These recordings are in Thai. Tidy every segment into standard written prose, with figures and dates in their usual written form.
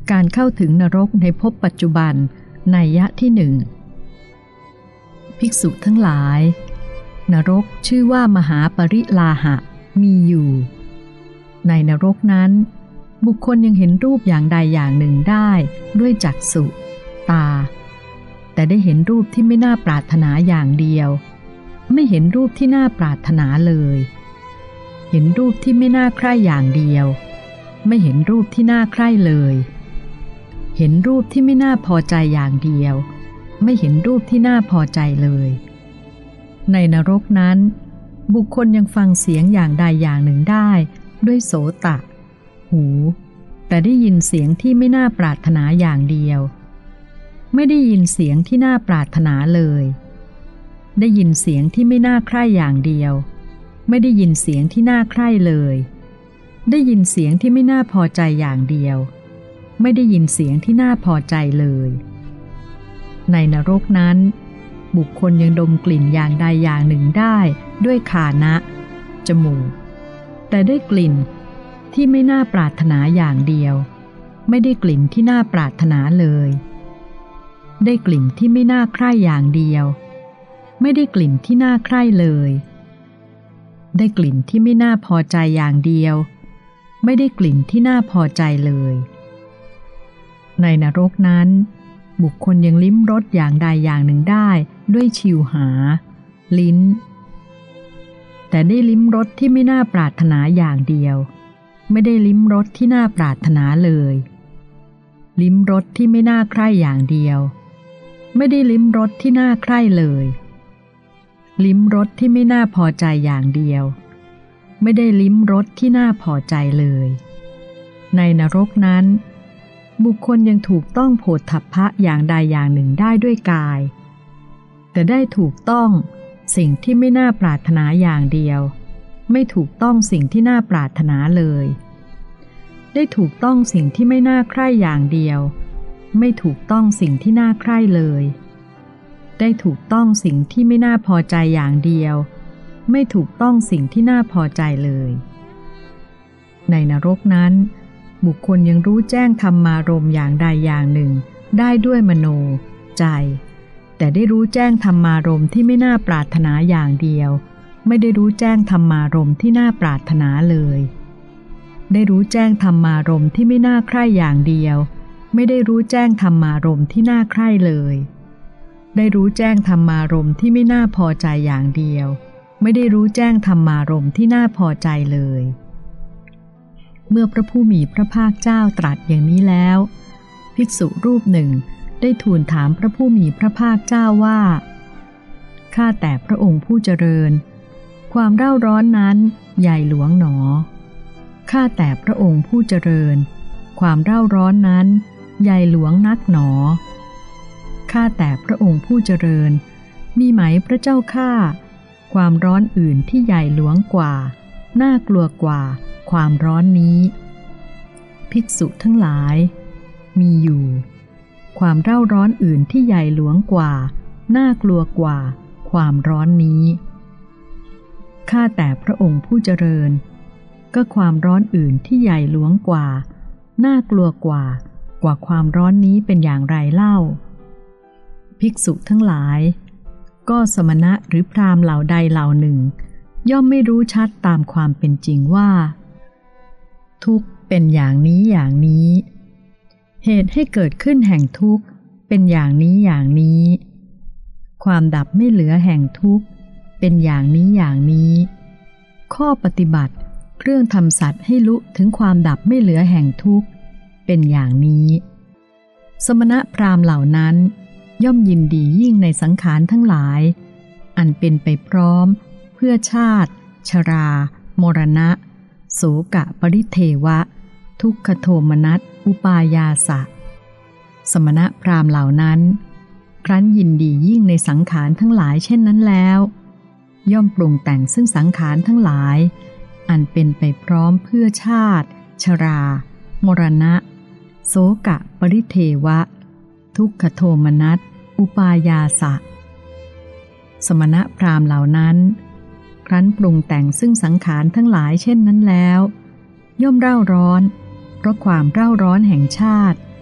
การเข้าถึงนรกในภพปัจจุบันนัยยะที่หนึ่งภิกษุทั้งหลายนรกชื่อว่ามหาปริลาหะมีอยู่ในนรกนั้นบุคคลยังเห็นรูปอย่างใดอย่างหนึ่งได้ด้วยจักษุตาแต่ได้เห็นรูปที่ไม่น่าปรารถนาอย่างเดียวไม่เห็นรูปที่น่าปรารถนาเลยเห็นรูปที่ไม่น่าใคร่อย่างเดียวไม่เห็นรูปที่น่าใคร่เลยเห็นรูปที่ไม่น่าพอใจอย่างเดียวไม่เห็นรูปที่น่าพอใจเลยในนรกนั้นบุคคลยังฟังเสียงอย่างใดอย่างหนึ่งได้ด้วยโสตะหูแต่ได้ยินเสียงที่ไม่น่าปรารถนาอย่างเดียวไม่ได้ยินเสียงที่น่าปรารถนาเลยได้ยินเสียงที่ไม่น่าใคร่อย่างเดียวไม่ได้ยินเสียงที่น่าใคร่เลยได้ยินเสียงที่ไม่น่าพอใจอย่างเดียวไม่ได้ยินเสียงที่น่าพอใจเลยในนรกนั้นบุคคลยังดมกลิ่นอย่างใดอย่างหนึ่งได้ด้วยฆานะจมูกแต่ได้กลิ่นที่ไม่น่าปรารถนาอย่างเดียวไม่ได้กลิ่นที่น่าปรารถนาเลยได้กลิ่นที่ไม่น่าใคร่อย่างเดียวไม่ได้กลิ่นที่น่าใคร่เลยได้กลิ่นที่ไม่น่าพอใจอย่างเดียวไม่ได้กลิ่นที่น่าพอใจเลยในนรกนั้นบุคคลยังลิ้มรสอย่างใดอย่างหนึ่งได้ด้วยชิวหาลิ้นแต่ได้ลิ้มรสที่ไม่น่าปรารถนาอย่างเดียวไม่ได้ลิ้มรสที่น่าปรารถนาเลยลิ้มรสที่ไม่น่าใคร่อย่างเดียวไม่ได้ลิ้มรสที่น่าใคร่เลยลิ้มรสที่ไม่น่าพอใจอย่างเดียวไม่ได้ลิ้มรสที่น่าพอใจเลยในนรกนั้นบุคคลยังถูกต้องโผฏฐัพพะอย่างใดอย่างหนึ่งได้ด้วยกายแต่ได้ถูกต้องสิ่งที่ไม่น่าปรารถนาอย่างเดียวไม่ถูกต้องสิ่งที่น่าปรารถนาเลยได้ถูกต้องสิ่งที่ไม่น่าใคร่อย่างเดียวไม่ถูกต้องสิ่งที่น่าใคร่เลยได้ถูกต้องสิ่งที่ไม่น่าพอใจอย่างเดียวไม่ถูกต้องสิ่งที่น่าพอใจเลยในนรกนั้นบุคคลยังรู้แจ้งธรรมารมณ์อย่างใดอย่างหนึ่งได้ด้วยมโนใจแต่ได้รู้แจ้งธรรมารมณ์ที่ไม่น่าปรารถนาอย่างเดียวไม่ได้รู้แจ้งธรรมารมณ์ที่น่าปรารถนาเลยได้รู้แจ้งธรรมารมณ์ที่ไม่น่าใคร่อย่างเดียวไม่ได้รู้แจ้งธรรมารมณ์ที่น่าใคร่เลยได้รู้แจ้งธรรมารมณ์ที่ไม่น่าพอใจอย่างเดียวไม่ได้รู้แจ้งธรรมารมณ์ที่น่าพอใจเลยเมื่อพระผู้มีพระภาคเจ้าตรัสอย่างนี้แล้วภิกษุรูปหนึ่งได้ทูลถามพระผู้มีพระภาคเจ้าว่าข้าแต่พระองค์ผู้เจริญความเร่าร้อนนั้นใหญ่หลวงหนอข้าแต่พระองค์ผู้เจริญความเร่าร้อนนั้นใหญ่หลวงนักหนอข้าแต่พระองค์ผู้เจริญมีไหมพระเจ้าข้าความร้อนอื่นที่ใหญ่หลวงกว่าน่ากลัวกว่าความร้อนนี้ภิกษุทั้งหลายมีอยู่ความเร่าร้อนอื่นที่ใหญ่หลวงกว่าน่ากลัวกว่าความร้อนนี้ข้าแต่พระองค์ผู้เจริญก็ความร้อนอื่นที่ใหญ่หลวงกว่าน่ากลัวกว่าความร้อนนี้เป็นอย่างไรเล่าภิกษุทั้งหลายก็สมณะหรือพราหมณ์เหล่าใดเหล่าหนึ่งย่อมไม่รู้ชัดตามความเป็นจริงว่าทุกข์เป็นอย่างนี้อย่างนี้เหตุให้เกิดขึ้นแห่งทุกข์เป็นอย่างนี้อย่างนี้ความดับไม่เหลือแห่งทุกข์เป็นอย่างนี้อย่างนี้ข้อปฏิบัติเครื่องทำสัตว์ให้ลุถึงความดับไม่เหลือแห่งทุกข์เป็นอย่างนี้สมณะพราหมณ์เหล่านั้นย่อมยินดียิ่งในสังขารทั้งหลายอันเป็นไปพร้อมเพื่อชาติชรามรณะโสกะปริเทวะทุกขโทมนัสอุปายาสะสมณะพราหมณ์เหล่านั้นครั้นยินดียิ่งในสังขารทั้งหลายเช่นนั้นแล้วย่อมปรุงแต่งซึ่งสังขารทั้งหลายอันเป็นไปพร้อมเพื่อชาติชรามรณะโสกะปริเทวะทุกขโทมนัสอุปายาสะสมณะพราหมณ์เหล่านั้นครั้นปรุงแต่งซึ่งสังขารทั้งหลายเช่นนั้นแล้วย่อมเร่าร้อนเพราะความเร่าร้อนแห่งชาติ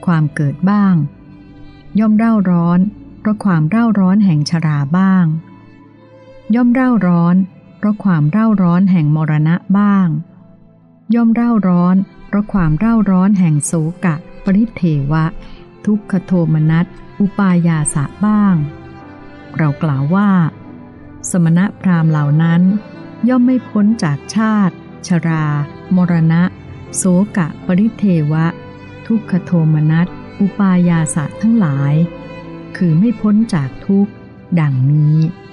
ความเกิดบ้างย่อมเร่าร้อนเพราะความเร่าร้อนแห่งชราบ้างย่อมเร่าร้อนเพราะความเร่าร้อนแห่งมรณะบ้างย่อมเร่าร้อนเพราะความเร่าร้อนแห่งโศกะปริเทวะทุกขโทมนัสอุปายาสะบ้างเรากล่าวว่าสมณพราหมณ์เหล่านั้นย่อมไม่พ้นจากชาติชรามรณะโศกะปริเทวะทุกขโทมนัสอุปายาสะทั้งหลายคือไม่พ้นจากทุกข์ดังนี้